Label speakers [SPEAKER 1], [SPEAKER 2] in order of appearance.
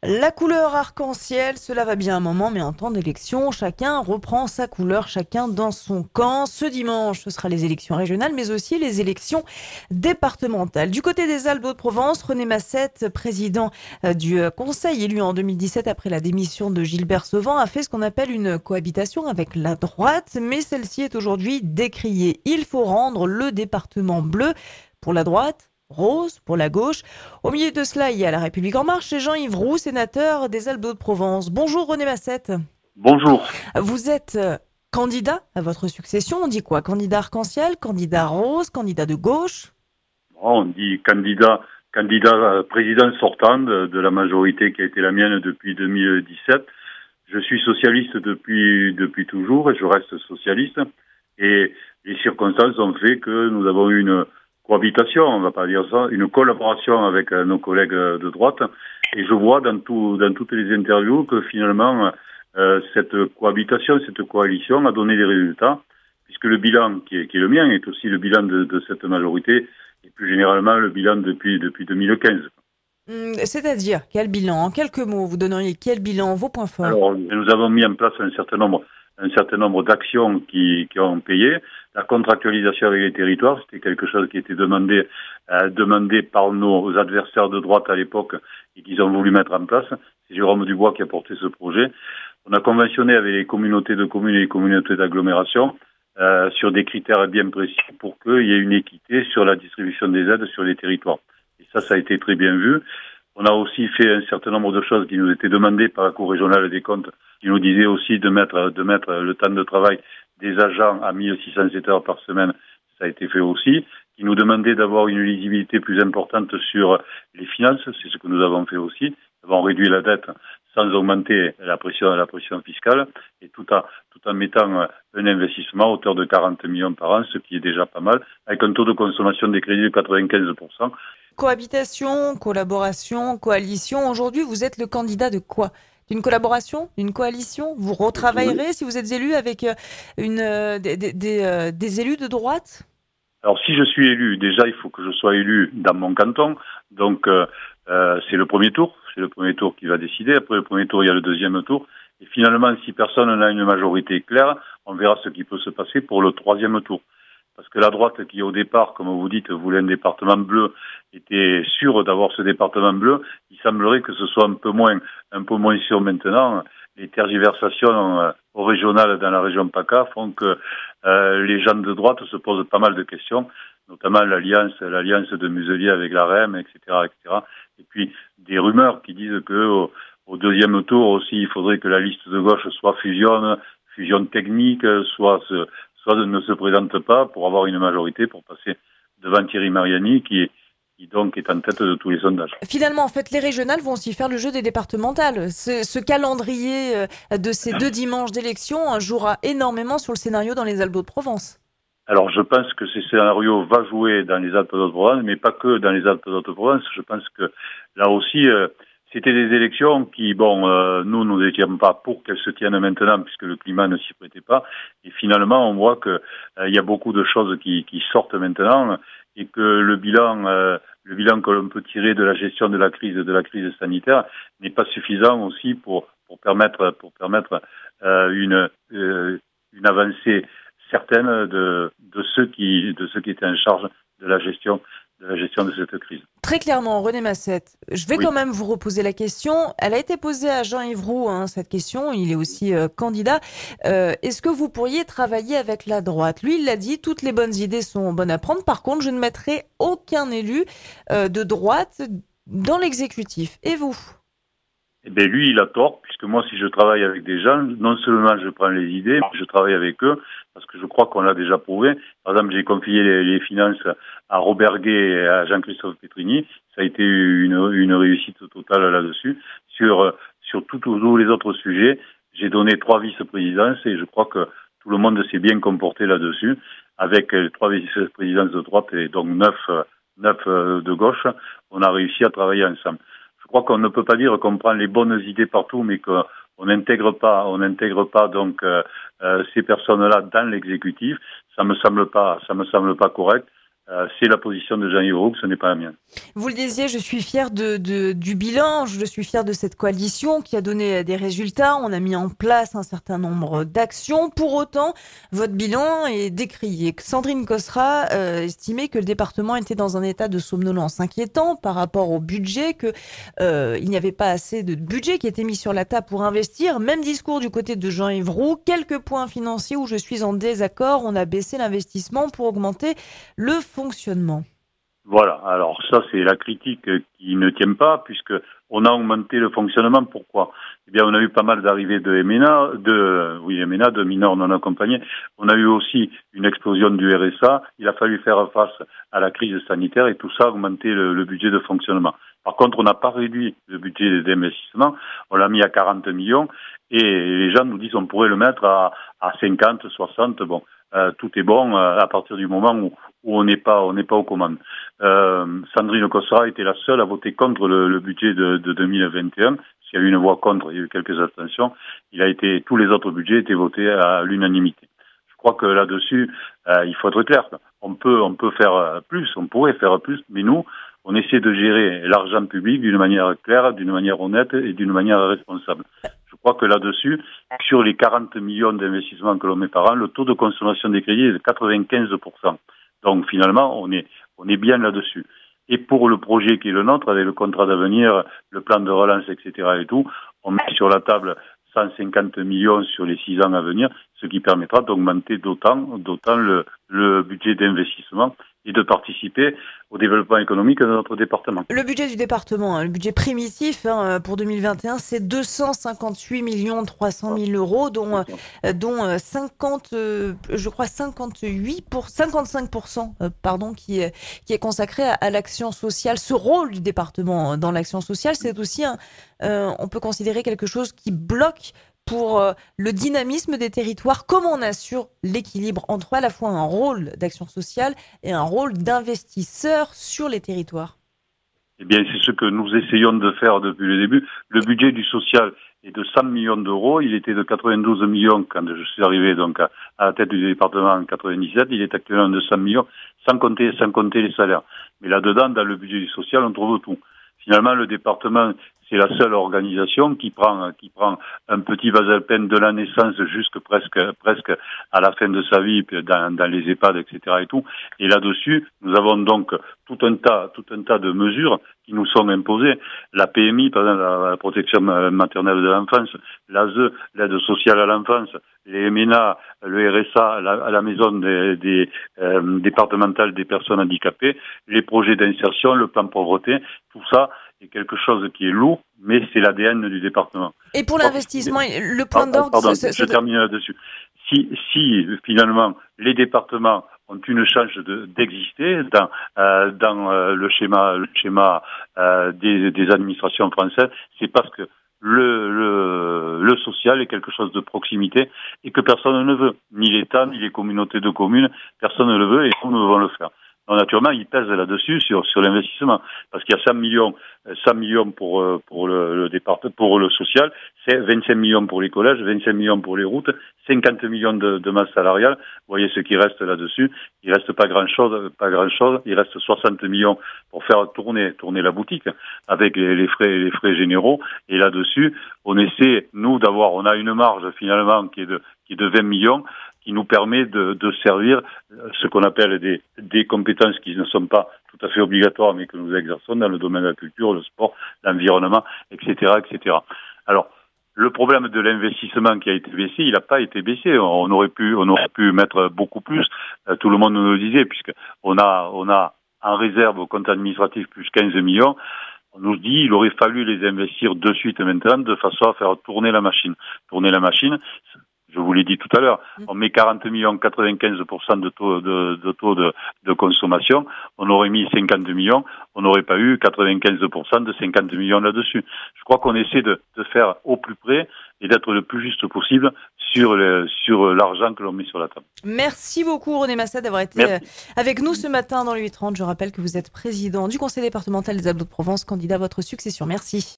[SPEAKER 1] La couleur arc-en-ciel, cela va bien un moment, mais en temps d'élection, chacun reprend sa couleur, chacun dans son camp. Ce dimanche, ce sera les élections régionales, mais aussi les élections départementales. Du côté des Alpes-de-Provence, René Massette, président du conseil élu en 2017 après la démission de Gilbert Sevent, a fait ce qu'on appelle une cohabitation avec la droite, mais celle-ci est aujourd'hui décriée. Il faut rendre le département bleu pour la droite, rose pour la gauche. Au milieu de cela, il y a La République en marche et Jean-Yves Roux, sénateur des Alpes-de-Provence. Bonjour René Massette.
[SPEAKER 2] Bonjour.
[SPEAKER 1] Vous êtes candidat à votre succession. On dit quoi? Candidat arc-en-ciel, candidat rose, candidat de gauche?
[SPEAKER 2] On dit candidat président sortant de la majorité qui a été la mienne depuis 2017. Je suis socialiste depuis toujours et je reste socialiste. Et les circonstances ont fait que nous avons eu une cohabitation, on va pas dire ça, une collaboration avec nos collègues de droite. Et je vois dans toutes les interviews que finalement cette cohabitation, cette coalition a donné des résultats, puisque le bilan qui est le mien est aussi le bilan de cette majorité et plus généralement le bilan depuis 2015.
[SPEAKER 1] C'est-à-dire, quel bilan? En quelques mots, vous donneriez quel bilan? Vos points forts?
[SPEAKER 2] Alors, nous avons mis en place un certain nombre d'actions qui ont payé. La contractualisation avec les territoires, c'était quelque chose qui était demandé par nos adversaires de droite à l'époque et qu'ils ont voulu mettre en place. C'est Jérôme Dubois qui a porté ce projet. On a conventionné avec les communautés de communes et les communautés d'agglomération sur des critères bien précis pour qu'il y ait une équité sur la distribution des aides sur les territoires. Et ça a été très bien vu. On a aussi fait un certain nombre de choses qui nous étaient demandées par la Cour régionale des comptes, qui nous disait aussi de mettre le temps de travail des agents à 1607 heures par semaine. Ça a été fait aussi. Qui nous demandait d'avoir une lisibilité plus importante sur les finances. C'est ce que nous avons fait aussi. Nous avons réduit la dette sans augmenter la pression fiscale et tout en mettant un investissement à hauteur de 40 millions par an, ce qui est déjà pas mal, avec un taux de consommation des crédits de 95%.
[SPEAKER 1] Cohabitation, collaboration, coalition. Aujourd'hui, vous êtes le candidat de quoi? D'une collaboration? D'une coalition? Vous retravaillerez si vous êtes élu avec des élus de droite?
[SPEAKER 2] Alors si je suis élu, déjà il faut que je sois élu dans mon canton, donc c'est le premier tour, qui va décider. Après le premier tour, il y a le deuxième tour, et finalement si personne n'a une majorité claire, on verra ce qui peut se passer pour le troisième tour. Parce que la droite qui au départ, comme vous dites, voulait un département bleu, était sûre d'avoir ce département bleu, il semblerait que ce soit un peu moins sûr maintenant. Les tergiversations au régional dans la région PACA font que les gens de droite se posent pas mal de questions, notamment l'alliance de Muselier avec la REM, etc., etc. Et puis des rumeurs qui disent que au deuxième tour aussi, il faudrait que la liste de gauche soit fusion technique, soit ne se présente pas pour avoir une majorité pour passer devant Thierry Mariani qui donc est en tête de tous les sondages.
[SPEAKER 1] Finalement, en fait, les régionales vont aussi faire le jeu des départementales. Ce calendrier de ces 2 dimanches d'élection jouera énormément sur le scénario dans les Alpes-de-Provence.
[SPEAKER 2] Alors je pense que ce scénario va jouer dans les Alpes-de-Haute-Provence, mais pas que dans les Alpes-de-Haute-Provence. Je pense que là aussi, c'était des élections qui, nous n'étions pas pour qu'elles se tiennent maintenant, puisque le climat ne s'y prêtait pas. Et finalement, on voit que il y a beaucoup de choses qui sortent maintenant et que le bilan que l'on peut tirer de la gestion de la crise sanitaire n'est pas suffisant aussi pour permettre une avancée certaine de ceux qui étaient en charge de la gestion de cette crise.
[SPEAKER 1] Très clairement, René Massette, je vais
[SPEAKER 2] Oui.
[SPEAKER 1] quand même vous reposer la question. Elle a été posée à Jean-Yves Roux, cette question. Il est aussi candidat. Est-ce que vous pourriez travailler avec la droite? Lui, il l'a dit, toutes les bonnes idées sont bonnes à prendre. Par contre, je ne mettrai aucun élu de droite dans l'exécutif. Et vous?
[SPEAKER 2] Eh bien, lui, il a tort, puisque moi, si je travaille avec des gens, non seulement je prends les idées, mais je travaille avec eux, parce que je crois qu'on l'a déjà prouvé. Par exemple, j'ai confié les finances à Robert Guay et à Jean-Christophe Petrini. Ça a été une réussite totale là-dessus. Sur tous les autres sujets, j'ai donné 3 vice-présidences et je crois que tout le monde s'est bien comporté là-dessus, avec 3 vice-présidences de droite et donc 9 de gauche. On a réussi à travailler ensemble. Je crois qu'on ne peut pas dire qu'on prend les bonnes idées partout, mais qu'on n'intègre pas donc ces personnes-là dans l'exécutif. Ça me semble pas correct. c'est la position de Jean-Yves Roux, ce n'est pas la mienne.
[SPEAKER 1] Vous le disiez, je suis fière du bilan, je suis fière de cette coalition qui a donné des résultats. On a mis en place un certain nombre d'actions. Pour autant, votre bilan est décrié. Sandrine Cosra estimait que le département était dans un état de somnolence inquiétant par rapport au budget, que il n'y avait pas assez de budget qui était mis sur la table pour investir. Même discours du côté de Jean-Yves Roux. Quelques points financiers où je suis en désaccord. On a baissé l'investissement pour augmenter le fonctionnement.
[SPEAKER 2] Voilà, alors ça c'est la critique qui ne tient pas, puisque on a augmenté le fonctionnement. Pourquoi? Eh bien, on a eu pas mal d'arrivées de MNA, de mineurs non accompagnés. On a eu aussi une explosion du RSA. Il a fallu faire face à la crise sanitaire et tout ça a augmenté le budget de fonctionnement. Par contre, on n'a pas réduit le budget d'investissement. On l'a mis à 40 millions et les gens nous disent qu'on pourrait le mettre à 50, 60. Bon, tout est bon à partir du moment où on n'est pas aux commandes. Sandrine Cosra était la seule à voter contre le budget de 2021. S'il y a eu une voix contre, il y a eu quelques abstentions. Tous les autres budgets étaient votés à l'unanimité. Je crois que là-dessus, il faut être clair. On peut faire plus, on pourrait faire plus, mais nous, on essaie de gérer l'argent public d'une manière claire, d'une manière honnête et d'une manière responsable. Je crois que là-dessus, sur les 40 millions d'investissements que l'on met par an, le taux de consommation des crédits est de 95%. Donc finalement, on est bien là-dessus. Et pour le projet qui est le nôtre, avec le contrat d'avenir, le plan de relance, etc. et tout, on met sur la table 150 millions sur les 6 ans à venir, ce qui permettra d'augmenter d'autant le budget d'investissement et de participer au développement économique de notre département.
[SPEAKER 1] Le budget du département, le budget primitif pour 2021, c'est 258 300 000 euros, dont 50, je crois 55%, qui est consacré à l'action sociale. Ce rôle du département dans l'action sociale, c'est aussi on peut considérer quelque chose qui bloque pour le dynamisme des territoires. Comment on assure l'équilibre entre à la fois un rôle d'action sociale et un rôle d'investisseur sur les territoires?
[SPEAKER 2] Eh bien, c'est ce que nous essayons de faire depuis le début. Le budget du social est de 100 millions d'euros. Il était de 92 millions quand je suis arrivé donc à la tête du département en 97. Il est actuellement de 100 millions, sans compter les salaires. Mais là-dedans, dans le budget du social, on trouve tout. Finalement, le département, c'est la seule organisation qui prend un petit vasalpen de la naissance jusque presque à la fin de sa vie dans les EHPAD, etc. et tout. Et là-dessus, nous avons donc tout un tas de mesures qui nous sont imposées. La PMI, par exemple, la protection maternelle de l'enfance, l'ASE, l'aide sociale à l'enfance, les MNA, le RSA, la maison des départementale des personnes handicapées, les projets d'insertion, le plan pauvreté, tout ça est quelque chose qui est lourd, mais c'est l'ADN du département.
[SPEAKER 1] Et pour l'investissement, le point d'orgue...
[SPEAKER 2] Je termine là-dessus. Si finalement les départements ont une chance d'exister dans le schéma des administrations françaises, c'est parce que le social est quelque chose de proximité et que personne ne veut. Ni l'État, ni les communautés de communes, personne ne le veut et nous devons le faire. Donc, naturellement, il pèse là-dessus sur l'investissement parce qu'il y a 100 millions pour le département, pour le social, c'est 25 millions pour les collèges, 25 millions pour les routes, 50 millions de masse salariale. Vous voyez ce qui reste là-dessus. Il reste pas grand-chose. Il reste 60 millions pour faire tourner la boutique avec les frais généraux. Et là-dessus, on essaie, on a une marge finalement qui est de 20 millions qui nous permet de servir ce qu'on appelle des compétences qui ne sont pas tout à fait obligatoires, mais que nous exerçons dans le domaine de la culture, le sport, l'environnement, etc., etc. Alors, le problème de l'investissement qui a été baissé, il n'a pas été baissé. On aurait pu mettre beaucoup plus. Tout le monde nous le disait, puisque on a en réserve au compte administratif plus 15 millions. On nous dit il aurait fallu les investir de suite maintenant, de façon à faire tourner la machine. Tourner la machine, je vous l'ai dit tout à l'heure, on met 40 millions, 95% de taux de consommation, on aurait mis 50 millions, on n'aurait pas eu 95% de 50 millions là-dessus. Je crois qu'on essaie de faire au plus près et d'être le plus juste possible sur l'argent que l'on met sur la table.
[SPEAKER 1] Merci beaucoup René Massat d'avoir été avec nous ce matin dans le 8h30. Je rappelle que vous êtes président du conseil départemental des Alpes-de-Provence, candidat à votre succession. Merci.